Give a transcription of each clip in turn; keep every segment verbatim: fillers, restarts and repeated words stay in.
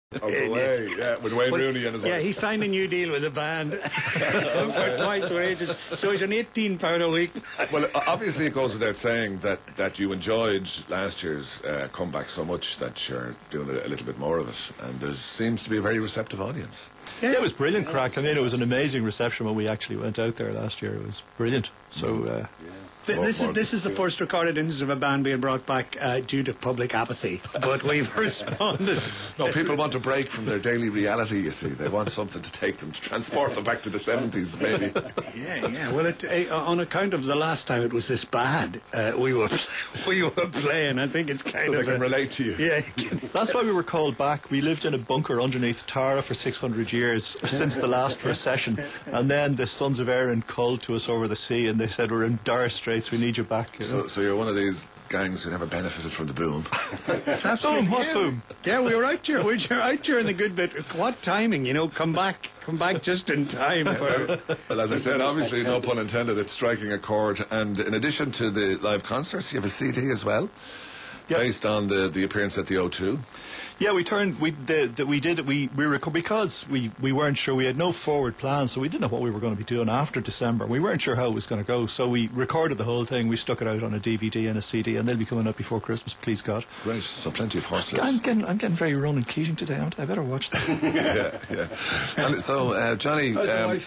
Oh, the way, yeah, with Wayne But, Rooney and his wife. Yeah, he signed a new deal with the band for twice the wages, so he's on eighteen pounds a week. Well, obviously it goes without saying that, that you enjoyed last year's uh, comeback so much that you're doing a, a little bit more of it, and there seems to be a very receptive audience. Yeah, it was brilliant crack. I mean, it was an amazing reception when we actually went out there last year. It was brilliant. So, uh, Th- This is this is the first recorded instance of a band being brought back uh, due to public apathy, but we've responded. No, people want a break from their daily reality, you see. They want something to take them, to transport them back to the seventies, maybe. Yeah, yeah. Well, it, uh, on account of the last time it was this bad, uh, we were we were playing. I think it's kind So of they can a, relate to you. Yeah. that's why we were called back. We lived in a bunker underneath Tara for six hundred years since the last recession. And then the Sons of Erin called to us over the sea and they said, we're in dire straits, we need you back. You know? So, so you're one of these gangs who never benefited from the boom. It's absolutely- Boom, what yeah. boom? Yeah, we were out here. We were out here in the good bit. What timing, you know? Come back, come back just in time for. Well, as I said, obviously, no pun intended, it's striking a chord. And in addition to the live concerts, you have a C D as well, Yep. based on the, the appearance at the O two. Yeah, we turned. We did. We did. We we were because we we weren't sure. We had no forward plan, so we didn't know what we were going to be doing after December. We weren't sure how it was going to go, so we recorded the whole thing. We stuck it out on a D V D and a C D, and they'll be coming up before Christmas. Please God. Great, so plenty of horses. I'm getting. I'm getting very Ronan Keating today, aren't I? I better watch that. yeah, yeah. And so, uh, Johnny. Um,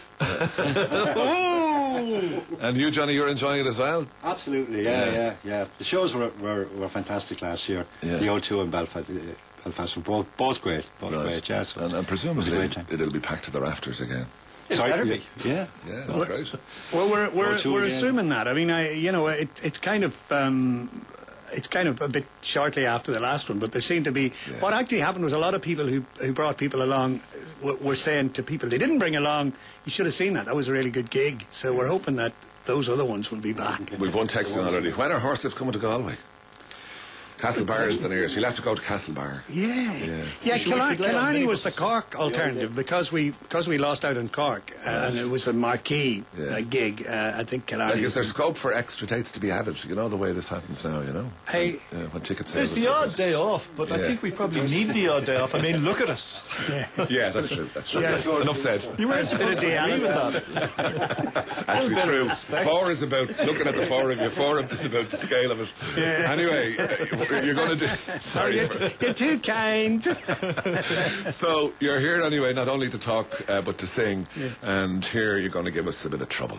and you, Johnny, you're enjoying it as well? Absolutely, yeah, Yeah. yeah, yeah. The shows were were, were fantastic last year. Yeah. The O two and Belfast, uh, Belfast were both, both great. Both Right. great, yeah. So And, and it was a presumably great time. it'll be packed to the rafters again. It Sorry, better yeah, be. Yeah. Yeah, Well, great. Well, we're we're O two we're again. assuming that. I mean, I you know, it it's kind of. Um, it's kind of a bit shortly after the last one, but there seemed to be... Yeah. What actually happened was a lot of people who, who brought people along were, were saying to people they didn't bring along, you should have seen that. That was a really good gig. So we're hoping that those other ones will be back. We've one text in already. When are Horslifts coming to Galway? Castlebar is the nearest. You'll have to go to Castlebar. Yeah, Yeah. yeah. We should- we Killar- should lay on Killarney was the minibuses. Cork alternative because we because we lost out in Cork uh, and it was a marquee Yeah. uh, gig. Uh, I think Killarney. Like, is there scope for extra dates to be added? You know the way this happens now, you know? Hey- Uh, when ticket sales There's are the so odd good. day off, but I Yeah. think we probably need the odd day off. I mean, look at us. Yeah, that's true. That's true. Yeah. Enough said. You weren't supposed to agree with that. Actually, bit of true. respect. Four is about looking at the four of you. Four is about the scale of it. Yeah. Anyway, uh, you're going to do. Sorry. You're, For, you're too kind. so you're here anyway, not only to talk uh, but to sing, and here you're going to give us a bit of trouble.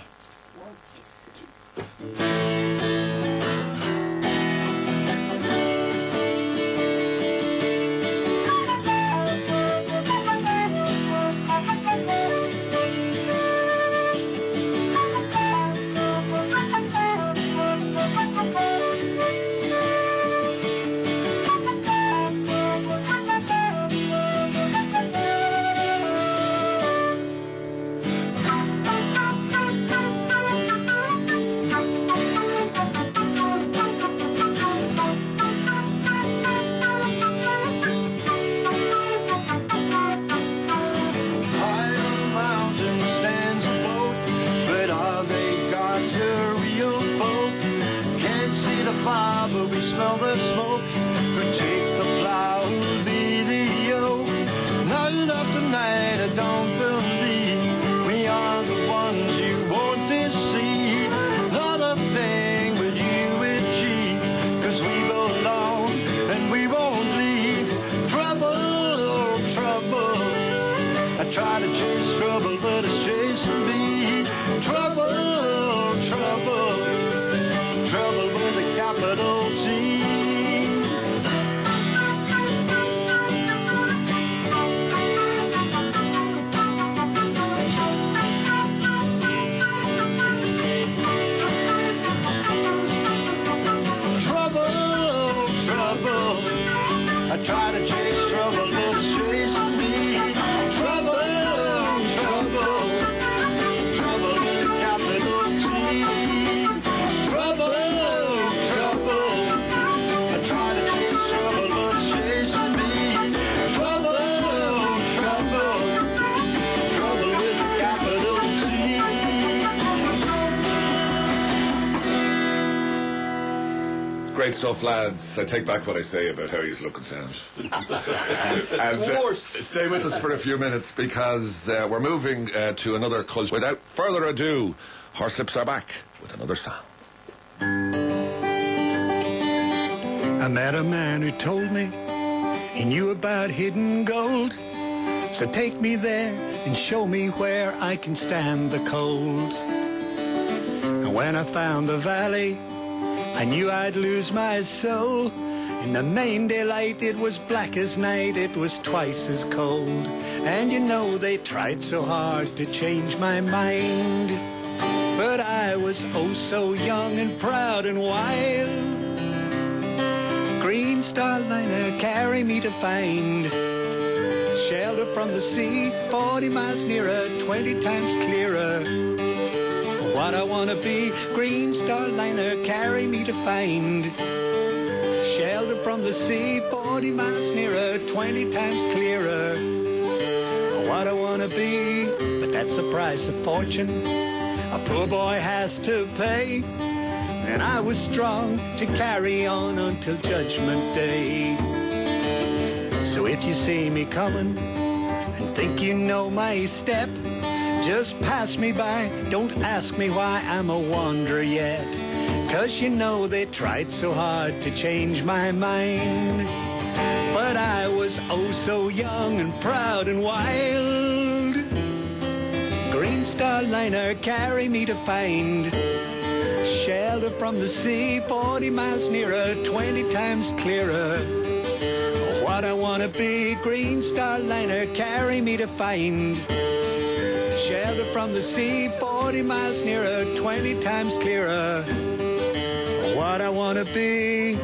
High on the mountain stands a boat, but are they God's real folk? Can't see the fire, but we smell the smoke. We take the plow, who'll be the yoke? Night after night, I don't believe we are the ones you won't deceive. Not a thing but you achieve, 'cause we belong and we won't leave. Trouble, oh, trouble. I try to chase trouble, but it's chasing me. Trouble, trouble, trouble with a capital T. Trouble, trouble. I try to chase trouble, but it's chasing me. Trouble, trouble, trouble with a capital great stuff, lads. I take back what I say about how he's looking sound. And uh, stay with us for a few minutes because uh, we're moving uh, to another culture. Without further ado, Horslips are back with another song. I met a man who told me he knew about hidden gold. So take me there and show me where I can stand the cold. And when I found the valley, I knew I'd lose my soul. In the main daylight, it was black as night, it was twice as cold. And you know they tried so hard to change my mind. But I was oh so young and proud and wild. Green Star Liner, carry me to find shelter from the sea, forty miles nearer, twenty times clearer. What I wanna be, Green Star Liner, carry me to find shelter from the sea, forty miles nearer, twenty times clearer. What I wanna be, but that's the price of fortune a poor boy has to pay. And I was strong to carry on until Judgment Day. So if you see me coming and think you know my step, just pass me by, don't ask me why I'm a wanderer yet. Cause you know they tried so hard to change my mind. But I was oh so young and proud and wild. Green Star Liner, carry me to find shelter from the sea, forty miles nearer, twenty times clearer. What I wanna be, Green Star Liner, carry me to find shelter from the sea, forty miles nearer, twenty times clearer. What I wanna be.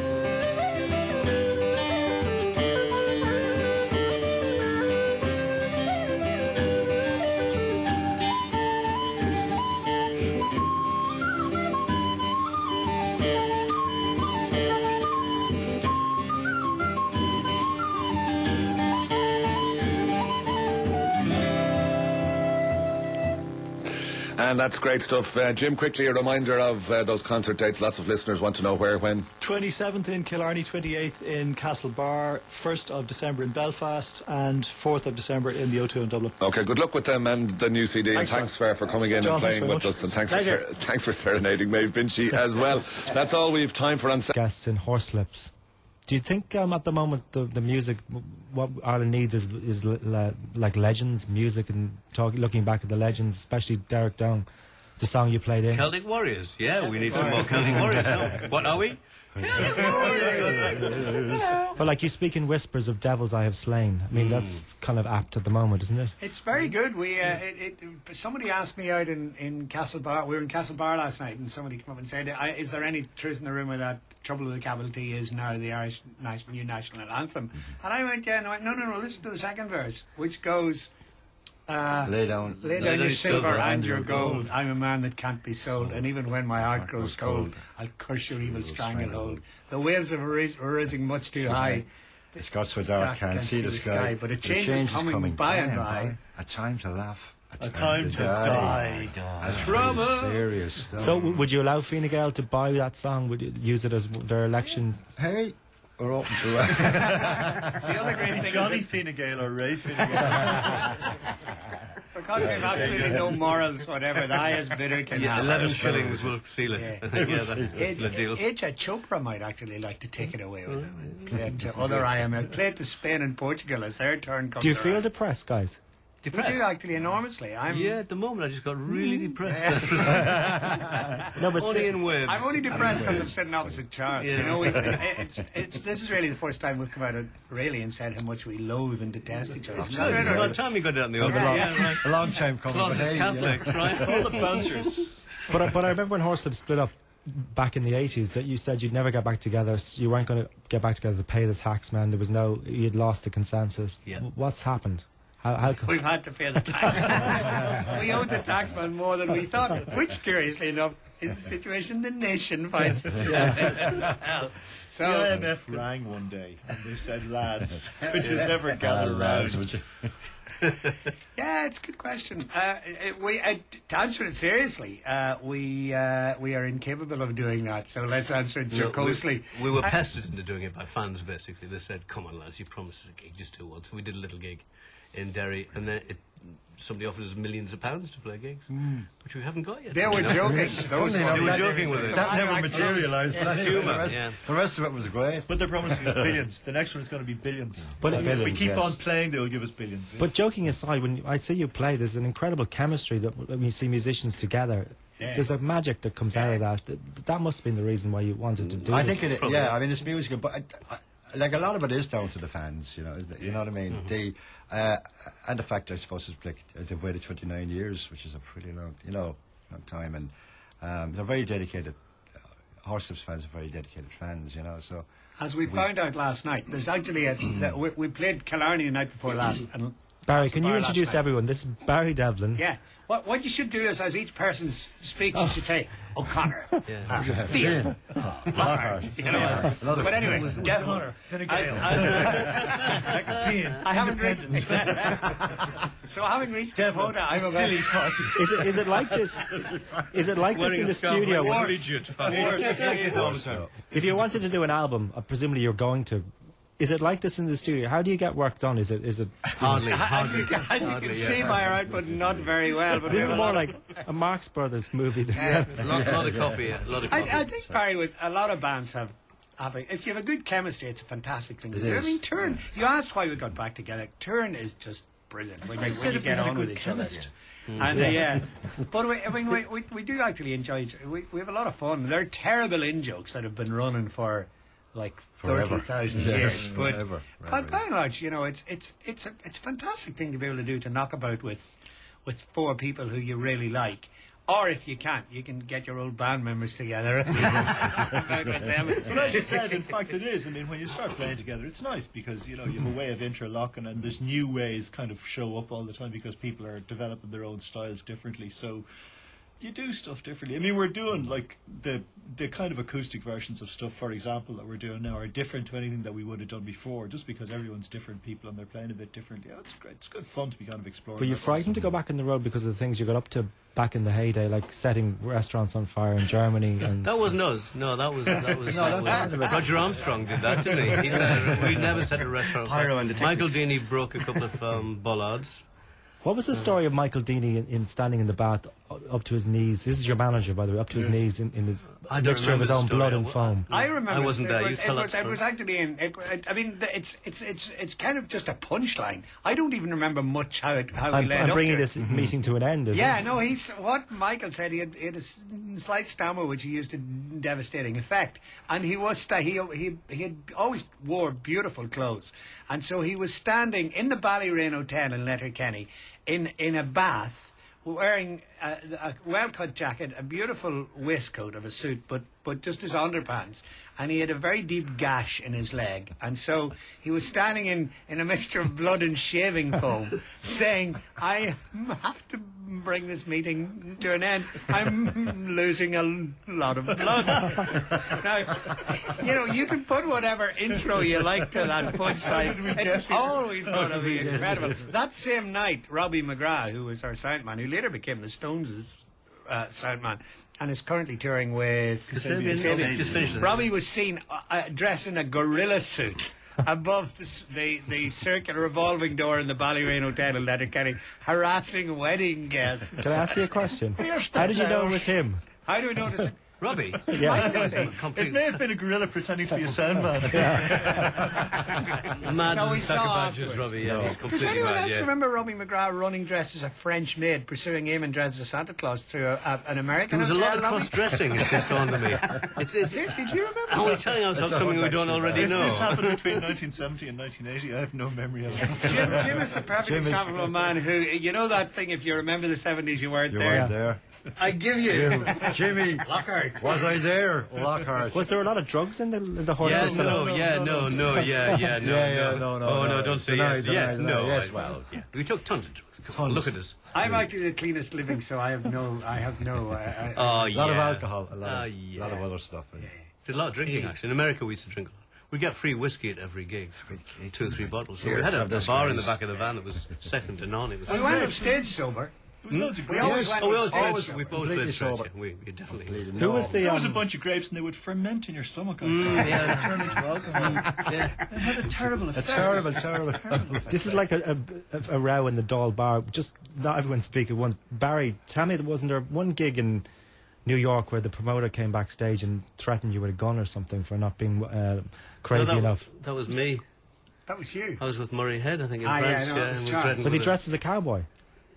And that's great stuff. Uh, Jim, quickly a reminder of uh, those concert dates. Lots of listeners want to know where, when. twenty-seventh in Killarney, twenty-eighth in Castlebar, first of December in Belfast, and fourth of December in the O two in Dublin. Okay, good luck with them and the new C D. Thanks, and thanks for, for coming in John, and playing with much. us. And thanks for, ser- thanks for serenading Maeve Binchy as well. That's all we've time for on Saturday. Guests in Horslips. Do you think um, at the moment the, the music, what Ireland needs is is le- like legends music and talk, looking back at the legends, especially Derek Down, the song you played in? Celtic Warriors, yeah, we need some more Celtic Warriors. No? What are we? Celtic Warriors! But like you speak in whispers of devils I have slain. I mean, Mm. that's kind of apt at the moment, isn't it? It's very good. We uh, it, it, somebody asked me out in, in Castlebar. We were in Castlebar last night, and somebody came up and said, I, "Is there any truth in the rumour that Trouble with the Capital T is now the Irish national, new national anthem?" And I went, "Yeah." And I went, "No, no, no. Listen to the second verse, which goes." Uh, Lay down. Lay down your silver and your gold. I'm a man that can't be sold, and even when my heart grows cold, I'll curse your evil stranglehold. The waves are ris- are rising much too high. It's got so dark, can't see the sky. But a The change, change is coming, by and by. A time to laugh. A time to die. That's pretty serious stuff. So w- would you allow Fine Gael to buy that song? Would you use it as their election? Hey, we're open to that. The other great thing Johnny is Fine Gael or Ray Fine Gael? because we have absolutely no morals, whatever the highest bidder can Yeah, have. eleven shillings will seal it. Yeah. I think, yeah, that, Age- the deal. Aja Chopra might actually like to take it away with him and play it to other I M L, play it to Spain and Portugal as their turn comes Do you feel around. depressed, guys? We Depressed? do actually enormously. I'm, Yeah, at the moment I just got really depressed. No, but Only in waves. I'm only depressed because I'm sitting opposite Charles. Yeah. You know, we've, it's, it's, this is really the first time we've come out really and said how much we loathe and detest each other. It's about time you got it on the other. Yeah, Yeah, right. A long time coming, but Closet hey, Catholics, right? All the Bouncers. But I, but I remember when Horslips split up back in the eighties that you said you'd never get back together. You weren't going to get back together to pay the tax man. There was no, you'd lost the consensus. Yeah. W- What's happened? How, how co- We've had to pay the tax. We owed the taxman more than we thought, which, curiously enough, is the situation the nation finds itself in as well. So, the I M F rang one day and they said lads, which is never gathered around. Yeah, it's a good question. Uh, it, we, uh, to answer it seriously, uh, we uh, we are incapable of doing that, so let's answer it No, jocosely. we, we were Uh, pestered into doing it by fans, basically. They said, come on, lads, you promised us a gig, just do one. So we did a little gig in Derry, and then it, somebody offered us millions of pounds to play gigs, Mm. which we haven't got yet. They were You know? joking. It's Those funny, ones. they were joking with it. That never I- I- materialised. yeah. but anyway, Humour, the, rest, yeah. the rest of it was great. But they're promising us billions. The next one is going to be billions. But if we billions, keep yes. on playing, they'll give us billions. But joking aside, when I see you play, there's an incredible chemistry that when you see musicians together. Yeah. There's a magic that comes out of that. Th- That must have been the reason why you wanted to do I this. think it. Yeah, I mean it's musical, but I, I, like a lot of it is down to the fans. You know, isn't it? You know what I mean? Mm-hmm. The uh, and the fact I suppose it's like uh, they've waited twenty-nine years, which is a pretty long, you know, long time, and um, they're very dedicated. Uh, Horslips fans are very dedicated fans. You know, so. As we found out last night, there's actually a. the, we, we played Killarney the night before last. And Barry, last can you bar last introduce night. everyone? This is Barry Devlin. Yeah. What what you should do is, as each person s- speaks, you should say O'Connor, Yeah. uh, Fian, Lockhart, you know. But anyway, Jeff, as- as- I haven't reached. So having reached the quota, I'm a silly party. Is it is it like this? Is it like this Wearing in a the scarf studio? like a When- rigid. If you wanted to do an album, uh, presumably you're going to. Is it like this in the studio? How do you get work done? Is it is it? Hardly, As hardly. you can, as you hardly, can yeah. see by our output, not very well. But we This have is a more lot like a Marx Brothers movie. Than A lot, lot of coffee, yeah. A lot of coffee. I, I think Barry, with a lot of bands have, have a, if you have a good chemistry, it's a fantastic thing to It do. I is. mean, Turn. You asked why we got back together. Turn is just brilliant when you, when you get on with each other. And uh, yeah, but we, I mean, we, we we do actually enjoy it. We we have a lot of fun. There are terrible in jokes that have been running for like Forever. thirty thousand Yes, years. But, forever, but forever, by and large, you know, it's it's it's a it's a fantastic thing to be able to do, to knock about with with four people who you really like. Or if you can't, you can get your old band members together. About with them. But as you said, in fact, it is. I mean, when you start playing together, it's nice because you know you have a way of interlocking, and there's new ways kind of show up all the time because people are developing their own styles differently. So you do stuff differently. I mean, we're doing like the the kind of acoustic versions of stuff, for example, that we're doing now are different to anything that we would have done before, just because everyone's different people and they're playing a bit differently. Yeah, it's great. It's good fun to be kind of exploring. Were you that sort of frightened to go back in the road because of the things you got up to back in the heyday, like setting restaurants on fire in Germany? And That wasn't us. No, that was that was, that was Roger Armstrong did that, didn't he? He said we never set a restaurant. Pyro and the Michael Deeney broke a couple of um, bollards. what was the story of Michael Deeney in, in standing in the bath u- up to his knees? This is your manager, by the way, up to his knees in, in his I don't mixture of remember his the own story. blood I and w- foam. I remember. I wasn't it there. Was, You tell it, was, that it was story. actually in. It, it, I mean, the- it's it's it's it's kind of just a punchline. I don't even remember much how it how we I'm, led I'm up bringing to this it. meeting to an end, is Yeah, it? no, he's what Michael said. He had, he had a s- slight stammer, which he used to devastating effect, and he was sta- he he he had always wore beautiful clothes, and so he was standing in the Ballyrain Hotel in Letterkenny in in a bath, wearing a, a well-cut jacket, a beautiful waistcoat of a suit, but but just his underpants, and he had a very deep gash in his leg, and so he was standing in, in a mixture of blood and shaving foam, saying, "I have to bring this meeting to an end. I'm losing a lot of blood." Now, you know, you can put whatever intro you like to that punchline. It's always going to be incredible. That same night, Robbie McGrath, who was our soundman, who later became the Stones' uh, soundman, and is currently touring with Kasabian. Kasabian. Just finished it. Robbie was seen uh, uh, dressed in a gorilla suit above the, s- the the circular revolving door in the Ballyrain Hotel in Letterkenny, harassing wedding guests. Can I ask you a question? How did you know it was him? How do we notice? Robbie. Yeah. It may have been a gorilla pretending to be a soundman. Mad No, we sucker saw badges, afterwards. Robbie. Yeah, he's Does completely anyone mad. else Yeah. remember Robbie McGrath running dressed as a French maid, pursuing Eamon dressed as Santa Claus through a, a, an American There was a hotel lot of lobby? cross-dressing. It's just gone to me. It's, it's, Seriously, do you remember? are we telling ourselves something we don't already If this know? happened between nineteen seventy and nineteen eighty, I have no memory of it. Jim, Jim is the perfect Jim is- example of a man who, you know that thing, if you remember the seventies, you weren't You there. weren't there. I give you. Jim, Jimmy, Lockhart. Mike. Was I there? Lockhart. Was there a lot of drugs in the, in the horse? Yeah, race? no, yeah, no, no, yeah, yeah, no, Yeah, yeah, no, no, no, Oh no. no, don't say Deny, yes. deny, Yes, deny, no. yes, I- well. yeah. We took tons of drugs. Come on, look at us. I'm actually the cleanest living, so I have no. I have no. I, I, Oh A yeah. lot of alcohol, a lot, Oh, of, yeah. lot of other stuff. Yeah. Did a lot of drinking actually. In America, we used to drink a lot. We get free whiskey at every gig, two or three bottles. So Here, we had a, have a this, bar in guys. the back of the van that was second to none. It was. we went off stage sober. There was loads of We grapes. always Yes. went Oh, we off always stage played. sober. We both Completely played straight. sober. Yeah. We, we definitely. Completely. Who No. was the? There was a Um, bunch of grapes and they would ferment in your stomach. Mm, yeah. Turn into alcohol. Yeah. It had a terrible effect. Terrible, terrible. this is like a, a, a row in the Dáil bar. Just not everyone speak at once. Barry, tell me, wasn't there one gig in New York where the promoter came backstage and threatened you with a gun or something for not being uh, crazy No, that, enough? That was me. That was you. I was with Murray Head, I think, in Ah, yeah, France. no, it was and we Charles. threatened Was he with dressed as a cowboy? a-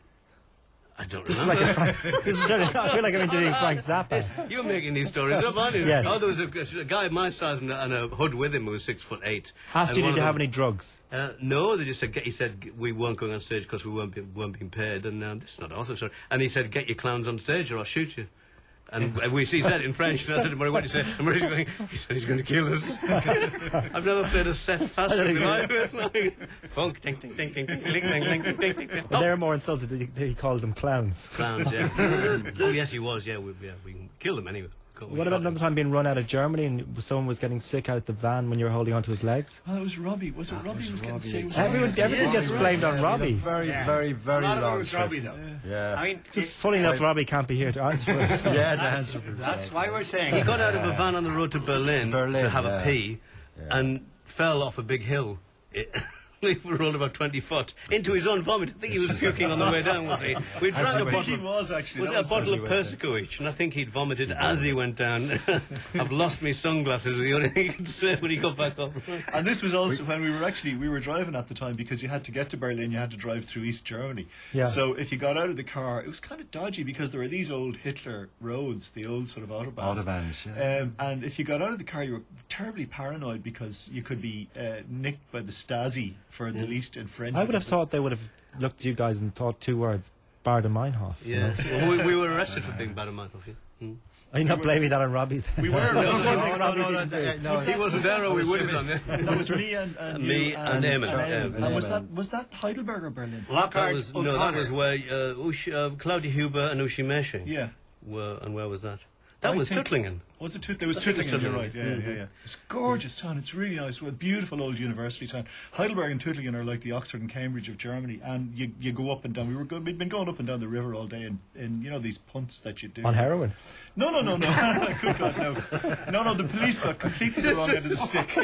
I don't This is remember. like a Frank, this is, I feel like I'm interviewing Frank Zappa. You're making these stories up, aren't you? Yes. Oh, there was a, a guy my size and a, and a hood with him who was six foot eight. Asked And you, one did you of have them- any drugs? Uh, no, they just said, get, he said, we weren't going on stage because we weren't, be, weren't being paid. And um, this is not awesome, sorry. And he said, get your clowns on stage or I'll shoot you. And we, he said it in French, and I said to Murray, what did you say? And Murray's going, he said he's going to kill us. I've never played a set faster in my life. Funk, ding, ding, ding, ding, ding, ding, ding, ding, ding, ding, ding, ding. Well, they're more insulted that he, that he called them clowns. Clowns, yeah. Oh, yes, he was, yeah. We, yeah, we killed him anyway. We What shot about him. another time being run out of Germany and someone was getting sick out the van when you were holding onto his legs? Oh, it was Robbie. Was it Robbie who was getting sick? Was it Everyone, Robbie? everything Yes, gets right. blamed on Robbie. Very, Yeah. very, very a lot of long it was trip. Robbie, though. Yeah. I mean, Just funny enough, Robbie can't be here to answer for us. Yeah, the answer. that's why we're saying. He got out of a van on the road to Berlin, Berlin, to have yeah. a pee and fell off a big hill. It, we rolled about twenty foot into his own vomit. I think he was puking on the way down, wasn't he? We drank a I think bottle. he was actually. Was That it a was bottle as of he went Persico each? And I think he'd vomited as he went down. I've lost my sunglasses, was the only thing he could say when he got back up. And this was also when we were actually we were driving at the time because you had to get to Berlin, you had to drive through East Germany. Yeah. So if you got out of the car, it was kind of dodgy because there were these old Hitler roads, the old sort of autobahns. Autobahns, yeah. Um, and if you got out of the car, you were terribly paranoid because you could be uh, nicked by the Stasi for the least infringement. I would have thought they would have looked at you guys and thought two words, Bard and Meinhof. you Yeah, know? well, we, we were arrested for being bad at Michael. Yeah. Mm. Are you not blaming that on Robbie then? We were. No, no, no, no, no, no. He wasn't there, or we would have done it. That was me and, and Me you and Eamon, And, Eamon. and was Eamon. that was that Heidelberg or Berlin? That Lockhart was, no, that O'Connor. was where uh, Ush, uh, Claudia Huber and Ushi Meshing Yeah. were, and where was that? That I was think- Tuttlingen. Was it Tut- It was I think it's Tuttlingen, you're Tuttlingen. right. Yeah, yeah, yeah. It's a gorgeous town. It's really nice. A beautiful old university town. Heidelberg and Tuttlingen are like the Oxford and Cambridge of Germany. And you, you go up and down. We were go- we'd been going up and down the river all day in, in you know, these punts that you do. On heroin? No, no, no, no. Good God, no. No, no, the police got completely the wrong end of the stick.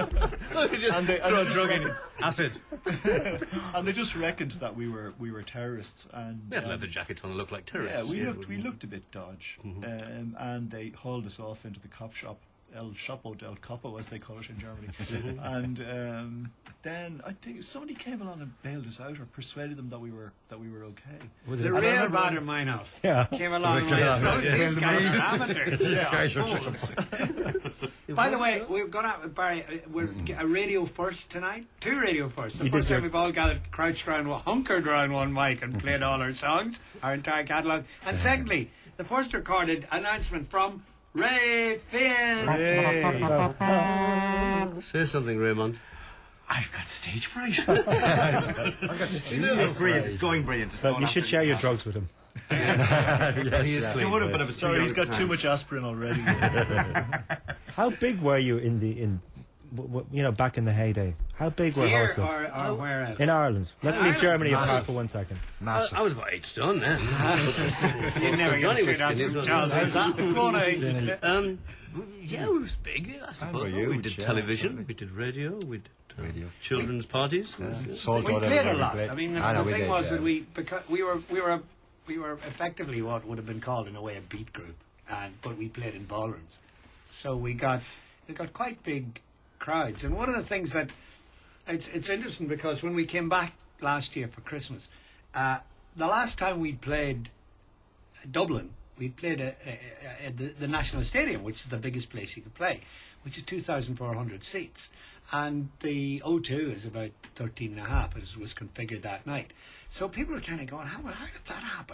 and they- throw and they drug just- in acid. And they just reckoned that we were we were terrorists. And We had um, leather jackets on and looked like yeah, terrorists. we looked we looked a bit dodge, um, and they hauled us off into the cop shop, El Chapo del Capo, as they call it in Germany. And um, then I think somebody came along and bailed us out, or persuaded them that we were that we were okay. Was The it- I real remember- Bader Meinhof Yeah. came along and Yeah. went, Yeah. these guys are amateurs. Guys are- Fools. By the way, we've gone out with Barry. uh, We're a radio first tonight. Two radio firsts. The You first did time your- we've all gathered, crouched around, hunkered around one mic and played all our songs, our entire catalogue. And secondly, the first recorded announcement from Ray Finn. Say something, Raymond. I've got stage fright. It's brilliant. It's going brilliant. It's Well, going you should absolutely share your fine. drugs with him. Yeah, He is yeah. clean. It would have, but I was Sorry, he's got young too at much aspirin already. How big were you in the in, w- w- you know, back in the heyday? How big were Here Horsley? or, or where else? In Ireland. Let's In leave Ireland? Germany apart Massive. for one second. I, Massive. I was about eight stone then. You never get a Johnny was straight answer skinny, from wasn't Charles. he? How's that funny? Um, yeah, it was big, I suppose. were we huge, did yeah, television, absolutely. we did radio, we did uh, Radio. children's parties. Sold We out played a everywhere we lot. played. I mean, the, I know, the we thing did, was yeah. that we because we were we were we were effectively what would have been called in a way a beat group, and but we played in ballrooms, so we got we got quite big crowds. And one of the things that it's it's interesting because when we came back last year for Christmas, uh, the last time we played Dublin, we played at the, the National Stadium, which is the biggest place you could play, which is two thousand four hundred seats. And the O two is about thirteen and a half, as was configured that night. So people are kind of going, how, how did that happen?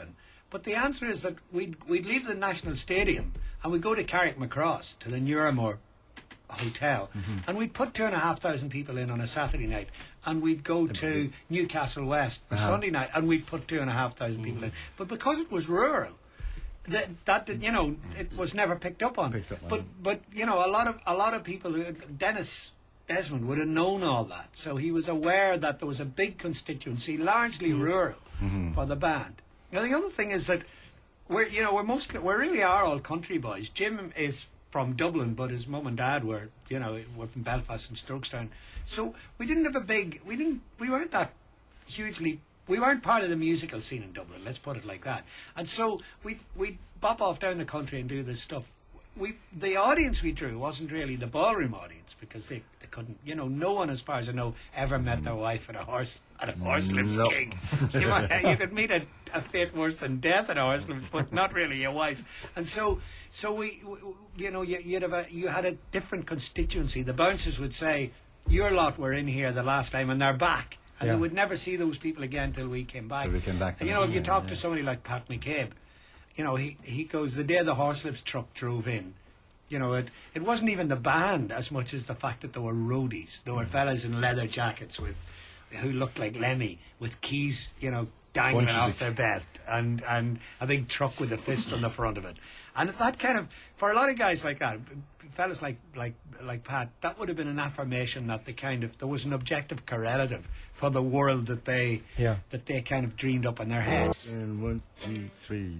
But the answer is that we'd, we'd leave the National Stadium and we'd go to Carrickmacross, to the Nuramore Hotel, mm-hmm. and we'd put two and a half thousand people in on a Saturday night, and we'd go to Newcastle West for uh-huh. Sunday night, and we'd put two and a half thousand people in. But because it was rural, that, that did, you know, it was never picked up on. Picked up on but but you know, a lot of a lot of people, who, Dennis Desmond would have known all that, so he was aware that there was a big constituency, largely mm-hmm. rural, mm-hmm. for the band. Now the other thing is that we're you know we're most we really are all country boys. Jim is from Dublin, but his mum and dad were, you know, were from Belfast and Strokestown. So we didn't have a big, we didn't, we weren't that hugely, we weren't part of the musical scene in Dublin, let's put it like that. And so we we'd bop off down the country and do this stuff. We the audience we drew wasn't really the ballroom audience, because they, they couldn't, you know, no one, as far as I know, ever met their wife at a horse at a Horslips no. gig. You, might, you could meet a, a fate worse than death at a Horslips, but not really your wife. And so, so we, we you know, you, you'd have a, you had a different constituency. The bouncers would say, "Your lot were in here the last time, and they're back." And yeah. they would never see those people again till we came back. Till we came back. And you know, if you yeah, talk yeah. to somebody like Pat McCabe, you know, he he goes, the day the Horslips truck drove in, you know, it it wasn't even the band as much as the fact that there were roadies. There were fellas in leather jackets with who looked like Lemmy, with keys, you know, dangling Bunches off of their belt, and and a big truck with a fist on the front of it. And that kind of, for a lot of guys like that, fellas like like like Pat, that would have been an affirmation that the kind of, there was an objective correlative for the world that they yeah. that they kind of dreamed up in their heads. And one, two, three.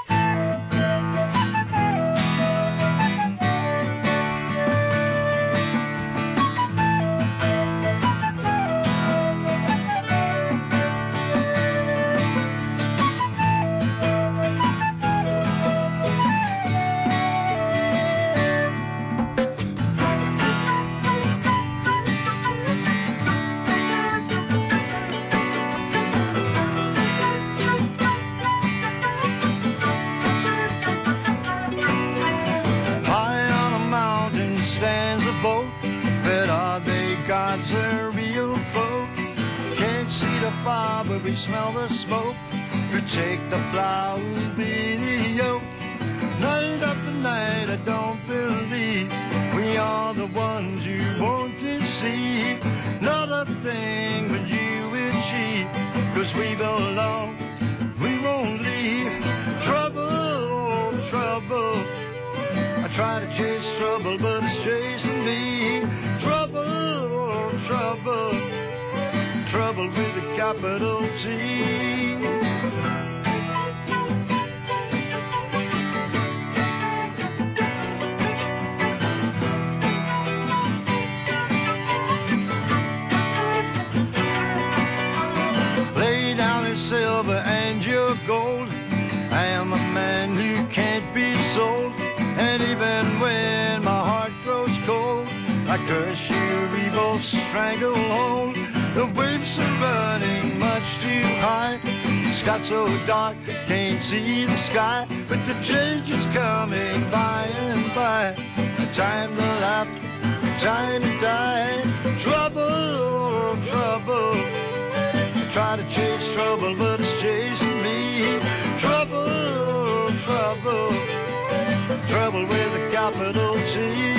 But we smell the smoke. You take the plow, be the yoke. Night after night, I don't believe we are the ones you want to see. Not a thing but you achieve, 'cause we belong, we won't leave. Trouble, trouble, I try to chase trouble, but it's chasing me. Trouble, trouble, trouble with a capital T. Lay down your silver and your gold. I am a man who can't be sold. And even when my heart grows cold, I curse your evil stranglehold. The waves are running much too high. The sky's so dark, can't see the sky. But the change is coming by and by. Time to laugh, time to die. Trouble, trouble, I try to chase trouble, but it's chasing me. Trouble, trouble, trouble with a capital T.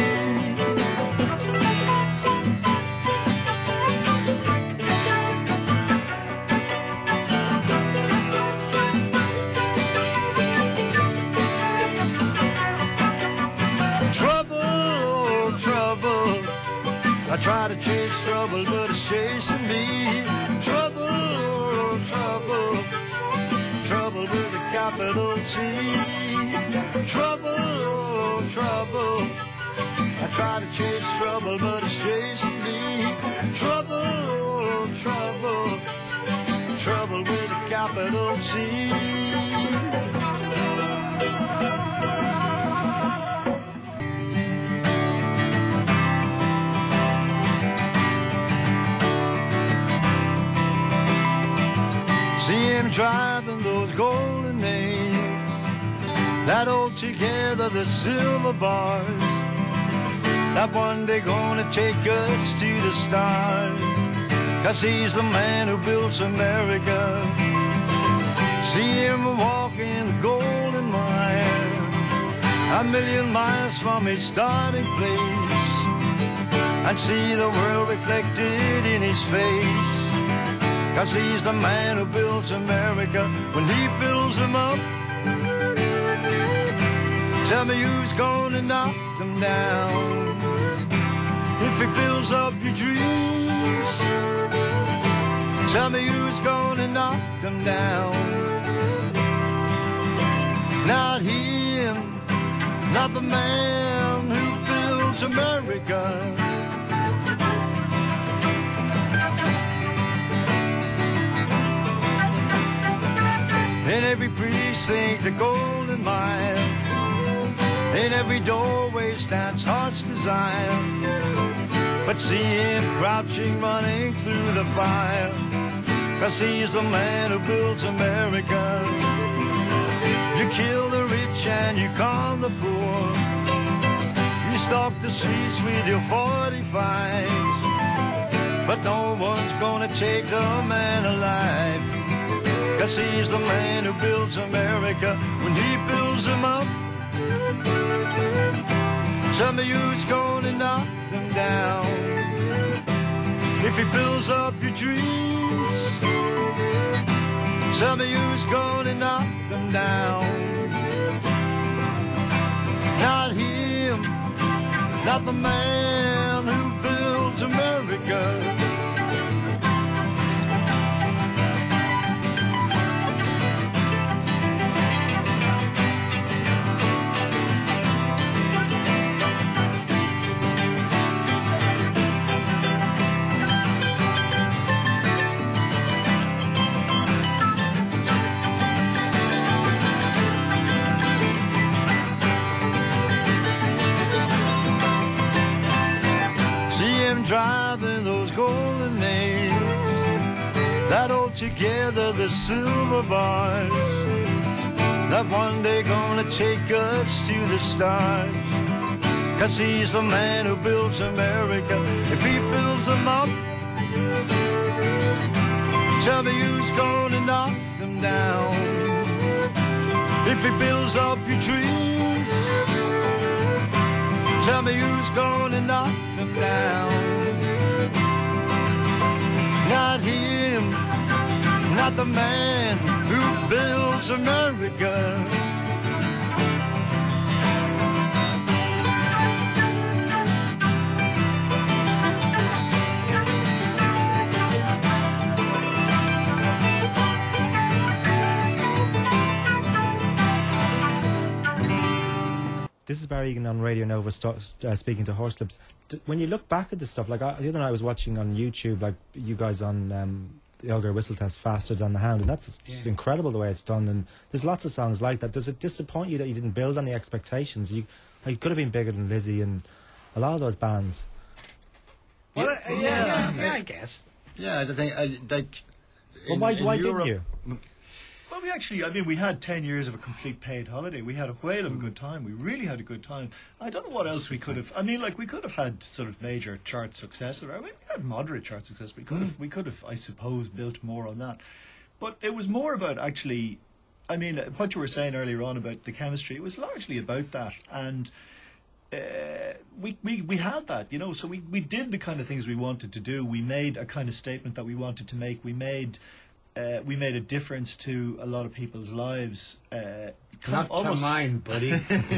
I try to chase trouble, but it's chasing me. Trouble, trouble, trouble with a capital T. Trouble, trouble, I try to chase trouble, but it's chasing me. Trouble, trouble, trouble with a capital T. See him driving those golden nails that hold together the silver bars, that one day gonna take us to the stars. 'Cause he's the man who built America. See him walking a million miles from his starting place, and see the world reflected in his face. 'Cause he's the man who builds America when he builds them up. Tell me who's gonna knock them down if he fills up your dreams. Tell me who's gonna knock them down. Not him, not the man who builds America. In every precinct, a golden mile. In every doorway stands heart's desire. But see him crouching, running through the fire. 'Cause he's the man who builds America. You kill the rich and you calm the poor. You stalk the streets with your forty-fives. But no one's gonna take the man alive. 'Cause he's the man who builds America when he builds them up. Tell me who's gonna knock them down if he builds up your dreams. Tell me who's gonna knock them down. Not him, not the man who builds America. Driving those golden nails that hold together the silver bars, that one day gonna take us to the stars. 'Cause he's the man who builds America if he builds them up. Tell me who's gonna knock them down if he builds up your dreams. Tell me who's gonna knock them down. Not him, not the man who builds America. This is Barry Egan on Radio Nova, st- uh, speaking to Horslips. D- when you look back at this stuff, like I, the other night I was watching on YouTube, like you guys on um, the Elgar Whistle Test, Faster Than the Hound, and that's just Yeah. incredible the way it's done. And there's lots of songs like that. Does it disappoint you that you didn't build on the expectations? You, like, you could have been bigger than Lizzie and a lot of those bands. Well, uh, yeah, yeah, yeah, I guess. Yeah, I think I like. Well, in- why, in why Europe- didn't you? Well, we actually, I mean, we had ten years of a complete paid holiday. We had a whale of a good time. We really had a good time. I don't know what else we could have. I mean, like, we could have had sort of major chart success. Or, I mean, we had moderate chart success. We could have, we could have, I suppose, built more on that. But it was more about actually, I mean, what you were saying earlier on about the chemistry, it was largely about that. And uh, we, we, we had that, you know, so we, we did the kind of things we wanted to do. We made a kind of statement that we wanted to make. We made... Uh, we made a difference to a lot of people's lives. Uh, Not to mine, buddy.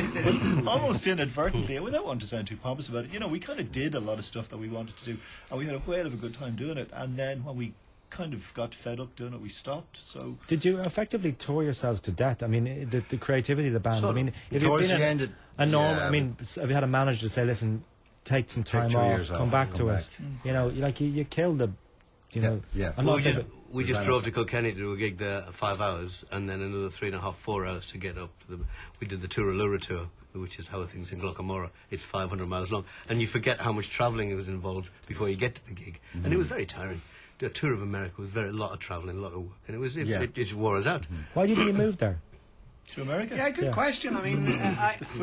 almost inadvertently, without wanting to sound too pompous about it. You know, we kind of did a lot of stuff that we wanted to do, and we had a whale of a good time doing it. And then when we kind of got fed up doing it, we stopped. So, did you effectively tour yourselves to death? I mean, i- the, the creativity of the band. Sort I of. mean, if you'd Towards been the a, end it- a norm, yeah, I mean, s- if you had a manager to say, "Listen, take some time two off, years come off, back come to back. it," you know, you- like you, you killed the, you know. yeah. I'm Well, not we saying just, that- we just Ran drove off. to Kilkenny to do a gig there, five hours, and then another three and a half, four hours to get up. To the, we did the Touralura tour, which is How Are Things in Glockamora. It's five hundred miles long, and you forget how much travelling was involved before you get to the gig, Mm-hmm. and it was very tiring. The tour of America was very a lot of travelling, a lot of work, and it was it, Yeah. it, it wore us out. Why didn't you move there? to America? Yeah, good Yeah. question. I mean, uh, I, The food.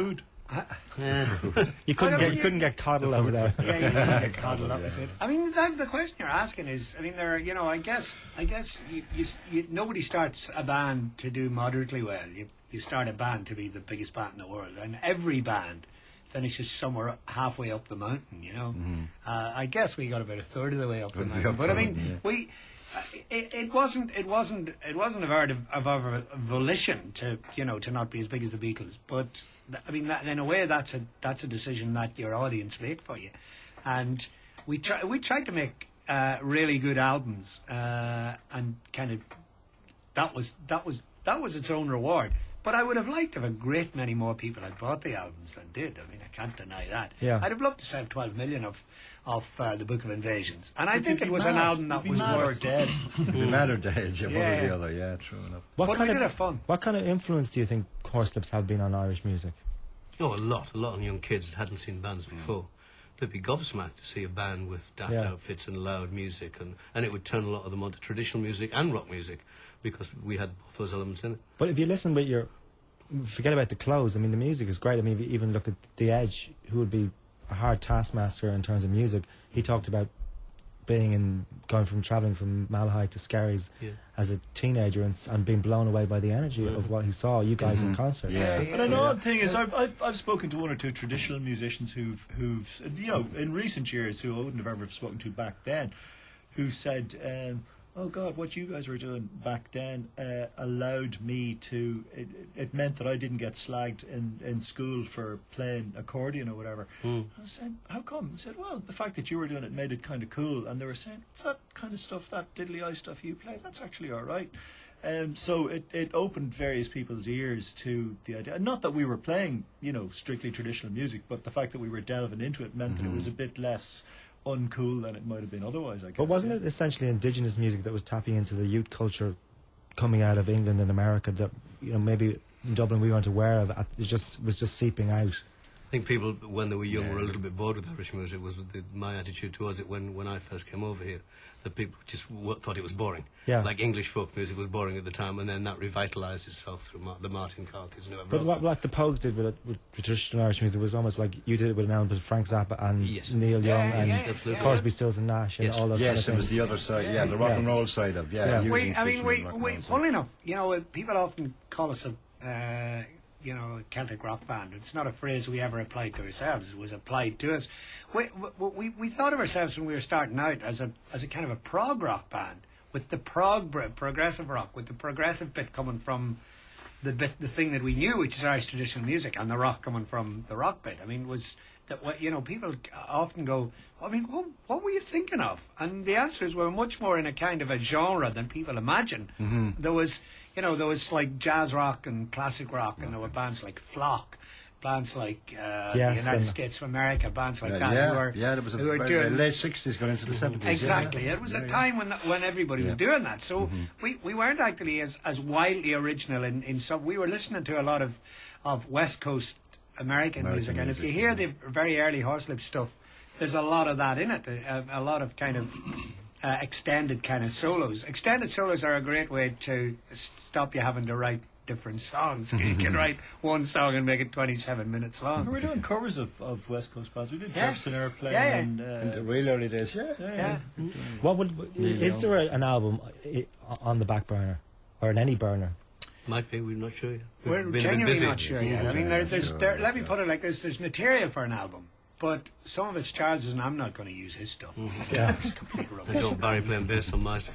You couldn't get you couldn't get coddled over there. Yeah, you didn't get coddled up with it. I mean, that, the question you're asking is, I mean, there, are, you know, I guess, I guess, you, you, you, nobody starts a band to do moderately well. You, you start a band to be the biggest band in the world, and every band finishes somewhere halfway up the mountain. You know, Mm-hmm. uh, I guess we got about a third of the way up the That's the mountain. up But I the mean, mountain, yeah. we. Uh, It, it wasn't. It wasn't. It wasn't of our of our volition to you know to not be as big as the Beatles. But th- I mean, that, in a way, that's a that's a decision that your audience make for you. And we try we tried to make uh, really good albums, uh, and kind of that was that was that was its own reward. But I would have liked if a great many more people had bought the albums than did. I mean, I can't deny that. Yeah. I'd have loved to sell twelve million of of uh, the Book of Invasions, and I But think you'd it be was an mad. album that You'd be was mad or worth dead. The matter dead, yeah, one or Yeah. the other, yeah, true enough. What But kind we of did have fun. What kind of influence do you think Horselips have been on Irish music? Oh, a lot. A lot of young kids that hadn't seen bands before. They'd be gobsmacked to see a band with daft Yeah. outfits and loud music, and, and it would turn a lot of them onto traditional music and rock music, because we had both those elements in it. But if you listen with your, forget about the clothes. I mean, the music is great. I mean, if you even look at The Edge, who would be a hard taskmaster in terms of music. He talked about being in going from travelling from Malahide to Skerries Yeah. as a teenager and, s- and being blown away by the energy of what he saw you guys in concert. Yeah. But an odd thing is, I've, I've I've spoken to one or two traditional musicians who've who've you know in recent years who I wouldn't have ever spoken to back then, who said, um, "Oh God, what you guys were doing back then uh, allowed me to. It, it meant that I didn't get slagged in, in school for playing accordion or whatever." Mm. I was saying, "How come?" I said, "Well, the fact that you were doing it made it kind of cool." And they were saying, "It's that kind of stuff, that diddly eye stuff you play. That's actually all right." Um, so it, it opened various people's ears to the idea. Not that we were playing, you know, strictly traditional music, but the fact that we were delving into it meant that it was a bit less uncool than it might have been otherwise, I guess. But wasn't yeah. it essentially indigenous music that was tapping into the youth culture coming out of England and America that, you know, maybe in Dublin we weren't aware of? It just was just seeping out. I think people, when they were young, were a little bit bored with Irish music. Was the, my attitude towards it when, when I first came over here. That people just w- thought it was boring. Yeah. Like English folk music was boring at the time, and then that revitalised itself through Ma- the Martin Carthys and whoever But else. what, what the Pogues did with, it, with traditional Irish music was almost like you did it with an element of Frank Zappa and Yes. Neil Young Yeah, and yeah, Absolutely. Crosby, Stills and Nash and Yes. all those Yes, kind it of was things. the other side, yeah, the rock Yeah. and roll side of, yeah. Yeah. using We, I mean, traditional we, rock and we roll side. funnily enough, you know, people often call us a, uh, you know, a Celtic rock band. It's not a phrase we ever applied to ourselves. It was applied to us. We, we, we, we thought of ourselves when we were starting out as a as a kind of a prog rock band, with the prog br- progressive rock, with the progressive bit coming from the bit, the thing that we knew, which is Irish traditional music, and the rock coming from the rock bit. I mean, was that what you know? People often go, I mean, what, what were you thinking of? And the answer is we're much more in a kind of a genre than people imagine. Mm-hmm. There was, you know, there was like jazz rock and classic rock, and there were bands like Flock, bands like uh, Yes, the United and- States of America, bands like Yeah, that. yeah, who were, yeah, there was a who were very, doing, late sixties going into the seventies. Exactly. Yeah. It was Yeah, a yeah. time when when everybody was Yeah. doing that. So we, we weren't actually as, as wildly original in, in some. We were listening to a lot of, of West Coast American, American music, and if you music, hear yeah. the very early Horselip stuff, there's a lot of that in it. A, a lot of kind of uh, extended kind of solos. Extended solos are a great way to stop you having to write different songs. You can write one song and make it twenty-seven minutes We long. were doing covers of, of West Coast bands. We did Yeah. Jefferson Airplane Yeah, yeah. and uh, In the real early days, yeah. yeah, Yeah. What would is there a, an album i- on the back burner or in any burner? Might be, we're not sure yet. We've We're been a bit genuinely busy. not sure yet. I mean, there, there's, there, let me put it like this: there's material for an album, but some of it's Charles's, and I'm not going to use his stuff. Yeah. It's complete I rubbish. don't Barry playing bass on My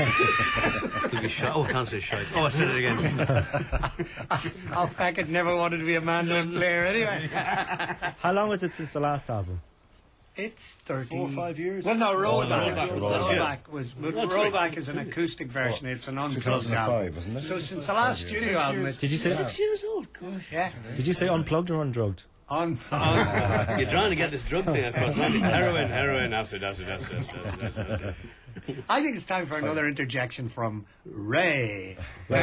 Stefano. He'll be shot. Oh, I can't say shite. Oh, I said it again. Oh, Fackett never wanted to be a man-known player anyway. How long was it since the last album? It's thirty. Four or five years. Well, no, Rollback. Rollback was Rollback, last year. was. But That's right. Rollback is an acoustic version. It's an unplugged two thousand five, album. wasn't it? So since the last studio album, it's, Did you say Six years old. God. yeah, Did you say unplugged or undrugged? on, on You're trying to get this drug thing across. aren't you? Heroin, heroin, acid, acid, acid, acid, acid, acid. I think it's time for another interjection from Ray.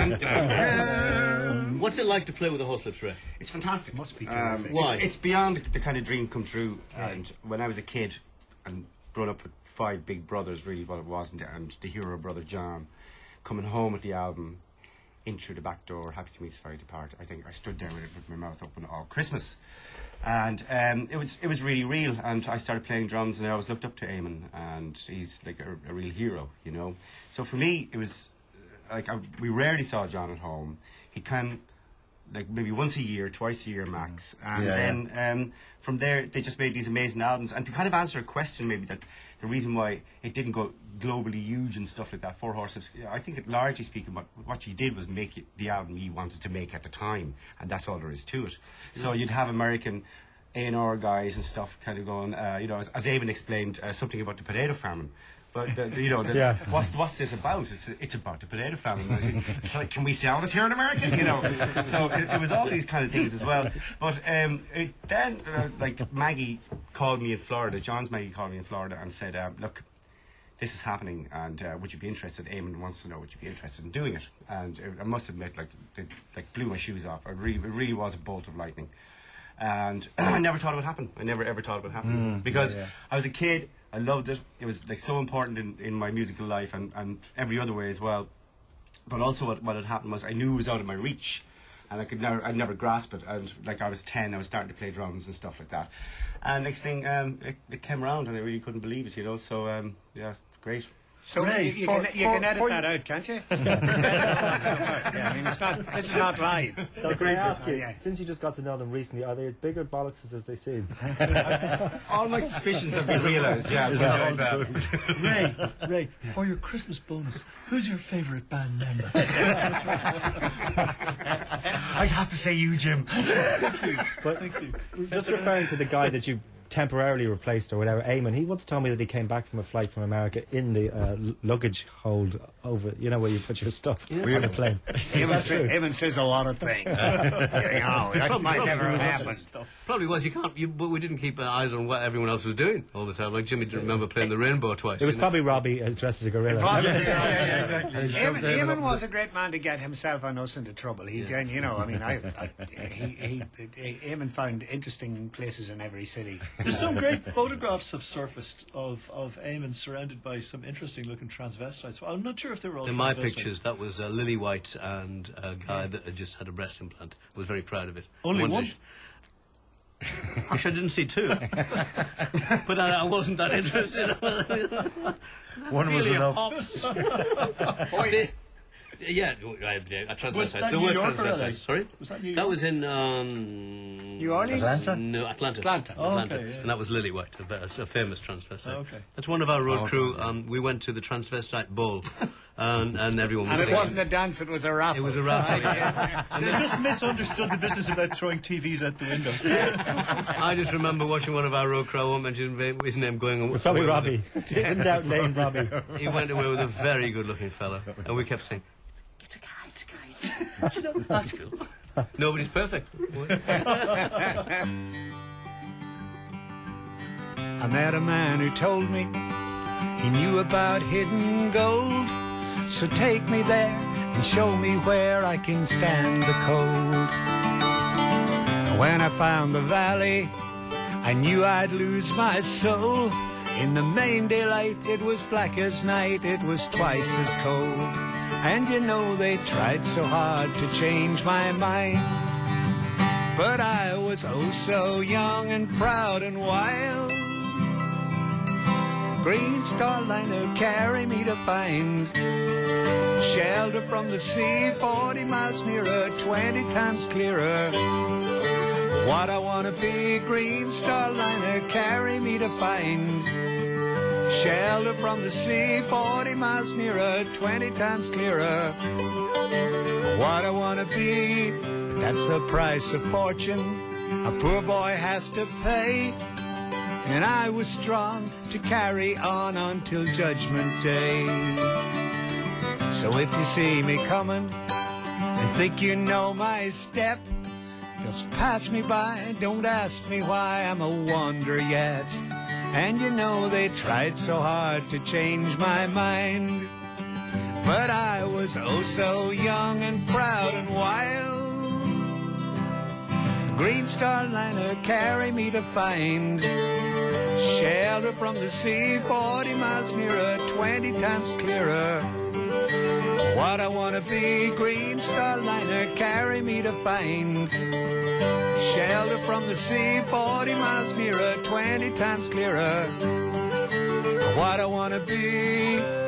What's it like to play with the Horselips, Ray? It's fantastic. Must be Um, terrific. Why? It's, it's beyond the kind of dream come true. And when I was a kid and brought up with five big brothers, really what it wasn't, and the hero brother John, coming home with the album, in through the back door, happy to meet Society Part. I think I stood there with, with my mouth open all Christmas. And um, it was it was really real, and I started playing drums, and I always looked up to Eamon, and he's like a, a real hero, you know. So for me, it was like I, we rarely saw John at home. He'd come like maybe once a year, twice a year max, and Yeah, then um, from there they just made these amazing albums. And to kind of answer a question, maybe that the reason why it didn't go globally huge and stuff like that, Four Horses, I think it, largely speaking, what what he did was make it the album he wanted to make at the time, and that's all there is to it. So you'd have American A and R guys and stuff kind of going, uh, you know, as, as Eamon explained, uh, something about the potato famine. But, the, the, you know, the, Yeah. what's, what's this about? It's, it's about the potato famine. I said, like, can we sell this here in America? You know, so it, it was all these kind of things as well. But um, it, then, uh, like, Maggie called me in Florida, John's Maggie called me in Florida and said, um, look, this is happening, and uh, would you be interested? Eamon wants to know, would you be interested in doing it? And uh, I must admit, like, it like blew my shoes off. I really, it really was a bolt of lightning. And I never thought it would happen. I never ever thought it would happen. Mm, because yeah, yeah. I was a kid, I loved it. It was like so important in, in my musical life and, and every other way as well. But also what, what had happened was I knew it was out of my reach. And I could never, I'd never grasp it. And like I was ten, I was starting to play drums and stuff like that. And next thing, um, it, it came around and I really couldn't believe it, you know. So, um, yeah, great. So Ray, you, you, for- can, you for- can edit for that you- out, can't you? yeah, I mean, it's not. This is not live. So can I ask you, Yeah. since you just got to know them recently, are they as big or bollocks as they seem? All my suspicions have been realised, yeah. Yeah, yeah, yeah. Ray, Ray, for your Christmas bonus, who's your favourite band member? I'd have to say you, Jim. But just referring to the guy that you temporarily replaced or whatever, Eamon, he once told me that he came back from a flight from America in the uh, l- luggage hold over, you know, where you put your stuff on a plane. Is that true? Eamon says a lot of things. You know, that might never happen. Probably was. You can't. You, but we didn't keep our eyes on what everyone else was doing all the time. Like Jimmy didn't remember playing the rainbow twice. It was you know? probably Robbie uh, dressed as a gorilla. Eamon, Eamon was a great man to get himself and us into trouble. He, yeah. You know, I mean, I, I, he, he, he, Eamon found interesting places in every city. There's some great photographs have surfaced of, of Eamon surrounded by some interesting looking transvestites. Well, I'm not sure if they were all In my transvestites. pictures, that was uh, Lily White and a guy that had just had a breast implant. I was very proud of it. Only I one? wish- Wish I didn't see two. But I, I wasn't that interested. One was Really, enough. pops. They- yeah, I, I transvestite. Was that There New were York or L A? transvestites. Sorry? Was that New That York? was in um, New Orleans? Atlanta? No, Atlanta. Atlanta. Oh, Atlanta. okay, yeah. And that was Lily White, a, ve- a famous transvestite. Oh, okay. That's one of our road Oh, crew. okay. Um, we went to the transvestite ball, and, and everyone was And it singing. wasn't a dance, it was a raffle. It was a raffle. yeah. They just misunderstood the business about throwing T Vs out the window. I just remember watching one of our road crew. I won't mention his name going away. Probably away Robbie. with In doubt, name Robbie. it. He went away with a very good-looking fella, and we kept saying, "It's a guy, it's a guy." You know, that's cool. Nobody's perfect. I met a man who told me he knew about hidden gold. So take me there and show me where I can stand the cold. And when I found the valley, I knew I'd lose my soul. In the main daylight, it was black as night, it was twice as cold. And you know they tried so hard to change my mind. But I was oh so young and proud and wild. Green Star Liner carry me to find shelter from the sea, forty miles nearer, twenty times clearer. What I wanna be, Green Star Liner carry me to find shelter from the sea, forty miles nearer, twenty times clearer. What I wanna be, but that's the price of fortune a poor boy has to pay. And I was strong to carry on until Judgment Day. So if you see me coming and think you know my step, just pass me by, don't ask me why I'm a wanderer yet. And you know they tried so hard to change my mind, but I was oh so young and proud and wild. Green Star Liner carry me to find shelter from the sea, forty miles nearer, twenty times clearer. What I wanna be, Green Star Liner, carry me to find shelter from the sea, forty miles nearer, twenty times clearer. What I wanna be.